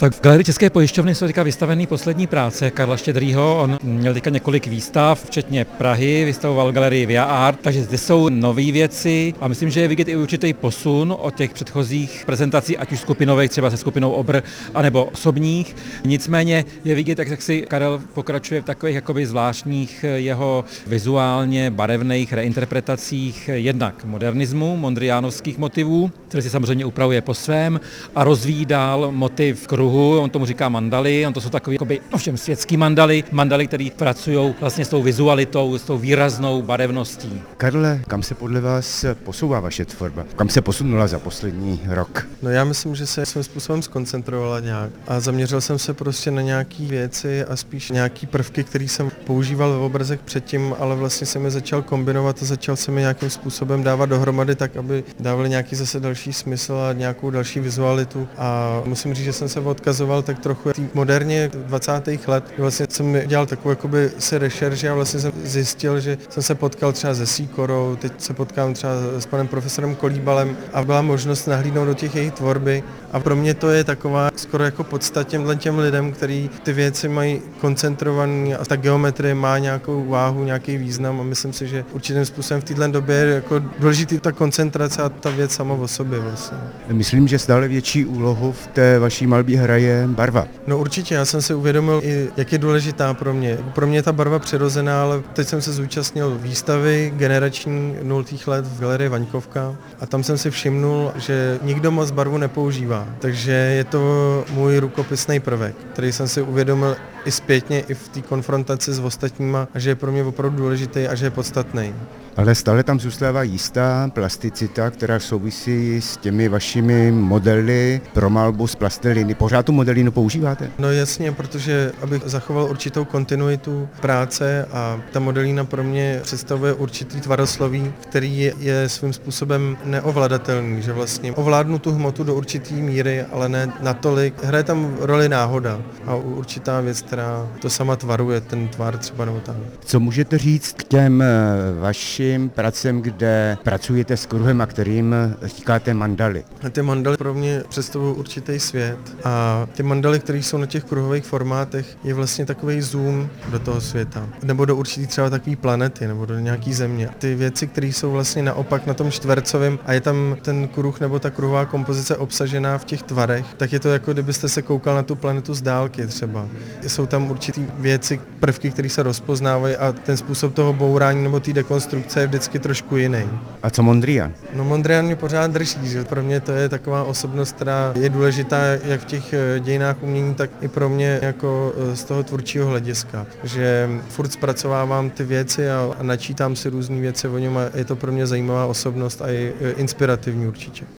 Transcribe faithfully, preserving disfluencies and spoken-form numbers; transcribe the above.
Tak v Galerii České pojišťovny jsou teďka vystavený poslední práce Karla Štědrýho. On měl teďka několik výstav, včetně Prahy, vystavoval v galerii Via Art, takže zde jsou nové věci a myslím, že je vidět i určitý posun od těch předchozích prezentací, ať už skupinových, třeba se skupinou Obr, anebo osobních. Nicméně je vidět, jak si Karel pokračuje v takových jakoby zvláštních jeho vizuálně barevných reinterpretacích jednak modernismu, mondriánovských motivů, které si samozřejmě upravuje po svém, a rozvíjí dál motiv kruhu, on tomu říká mandaly, on to jsou takové jakoby, ovšem světský mandaly, mandaly, které pracují vlastně s tou vizualitou, s tou výraznou barevností. Karle, kam se podle vás posouvá vaše tvorba? Kam se posunula za poslední rok? No já myslím, že se svým způsobem zkoncentrovala nějak a zaměřil jsem se prostě na nějaké věci a spíš nějaký prvky, které jsem používal v obrazech předtím, ale vlastně jsem je začal kombinovat a začal jsem je nějakým způsobem dávat dohromady tak, aby dávali nějaký zase další smysl a nějakou další vizualitu. A musím říct, že jsem se odkazoval tak trochu tý moderně dvacátých let. Vlastně jsem dělal takovou jakoby si rešerži a vlastně jsem zjistil, že jsem se potkal třeba se Sikorou, teď se potkám třeba s panem profesorem Kolíbalem a byla možnost nahlídnout do těch jejich tvorby. A pro mě to je taková skoro jako podsta těmhle těm lidem, kteří ty věci mají koncentrovaný a ta geometrie má nějakou váhu, nějaký význam a myslím si, že určitým způsobem v této době je jako důležitý ta koncentrace a ta věc sama o sobě vlastně. Myslím, že stále větší úlohu v té vaší malbě hraje barva. No určitě, já jsem si uvědomil i, jak je důležitá pro mě. Pro mě je ta barva přirozená, ale teď jsem se zúčastnil výstavy generační nultých let v galerii Vaňkovka a tam jsem si všimnul, že nikdo moc barvu nepoužívá. Takže je to můj rukopisný prvek, který jsem si uvědomil i zpětně, i v té konfrontaci s ostatníma, že je pro mě opravdu důležitý a že je podstatný. Ale stále tam zůstává jistá plasticita, která souvisí s těmi vašimi modely pro malbu z plasteliny. Pořád tu modelinu používáte? No jasně, protože abych zachoval určitou kontinuitu práce a ta modelína pro mě představuje určitý tvarosloví, který je, je svým způsobem neovladatelný, že vlastně ovládnu tu hmotu do určitý míry, ale ne natolik. Hraje tam roli náhoda a určitá věc, která to sama tvaruje, ten tvar třeba nebo tak. Co můžete říct k těm vašim pracem, kde pracujete s kruhem a kterým říkáte mandaly? Ty mandaly pro mě představují určitý svět a ty mandaly, které jsou na těch kruhových formátech, je vlastně takový zoom do toho světa. Nebo do určitý třeba takové planety, nebo do nějaký země. Ty věci, které jsou vlastně naopak na tom čtvercovém a je tam ten kruh nebo ta kruhová kompozice obsažená v těch tvarech, tak je to jako kdybyste se koukal na tu planetu z dálky třeba. Jsou tam určitý věci, prvky, které se rozpoznávají a ten způsob toho bourání nebo té dekonstrukce je vždycky trošku jiný. A co Mondrian? No Mondrian mě pořád drží, že pro mě to je taková osobnost, která je důležitá jak v těch dějinách umění, tak i pro mě jako z toho tvůrčího hlediska. Že furt zpracovávám ty věci a, a načítám si různé věci o něm a je to pro mě zajímavá osobnost a i inspirativní určitě.